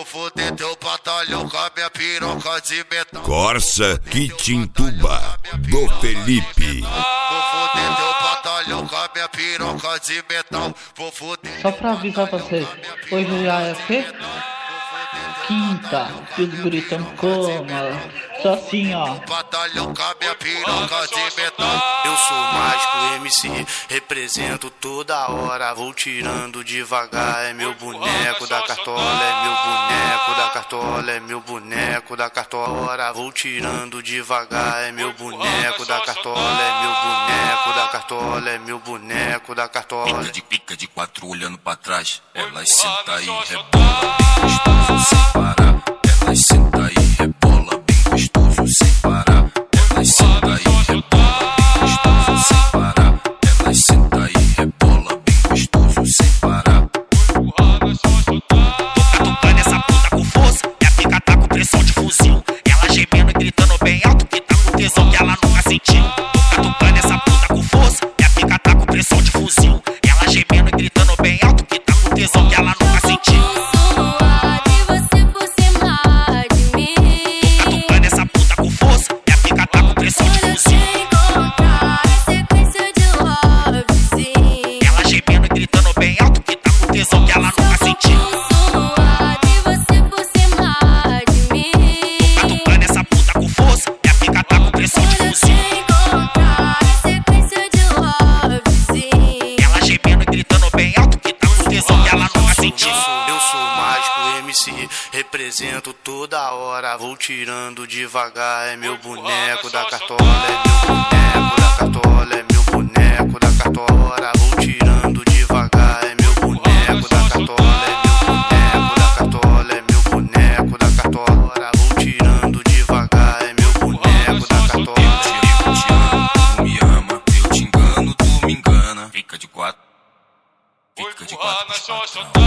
Vou foder teu batalhão com a minha piroca de metal. Corsa Quitintuba, do Felipe. Vou foder teu batalhão com a minha piroca de metal. Vou foder. Só pra avisar vocês, hoje já é o quê? Quinta, e os gritando como? Só assim, ó. Batalhão com a minha piroca de metal. Eu sou o mágico MC, represento toda hora. Vou tirando devagar, é meu boneco da cartola, é meu boneco da cartola, é meu boneco da cartola. Vou tirando devagar, é meu boneco da cartola, é meu boneco da cartola, é meu boneco da cartola. Pica de quatro olhando pra trás, elas senta e rebola bem gostoso sem parar. Elas senta e rebola bem gostoso sem parar. Elas senta e rebola bem gostoso sem parar. Elas senta e rebola bem gostoso sem parar. Tô catucando essa puta com força, minha pica tá com pressão de fuzil. Ela gemendo e gritando bem alto que tá com tesão que ela nunca sentiu. Tô catucando essa puta com força, minha pica tá com pressão de fuzil. Ela gemendo e gritando bem alto que tá com tesão que ela nunca sentiu. Eu sou o mágico MC, represento toda hora. Vou tirando devagar, é meu boneco da cartola, é meu boneco da cartola, é meu boneco da cartola. Vou tirando devagar, é meu boneco da cartola, é meu boneco da cartola, é meu boneco da cartola. Vou tirando devagar, é meu boneco da cartola. Eu te amo, tu me ama, eu te engano, tu me engana. Fica de quatro. Fica de quatro.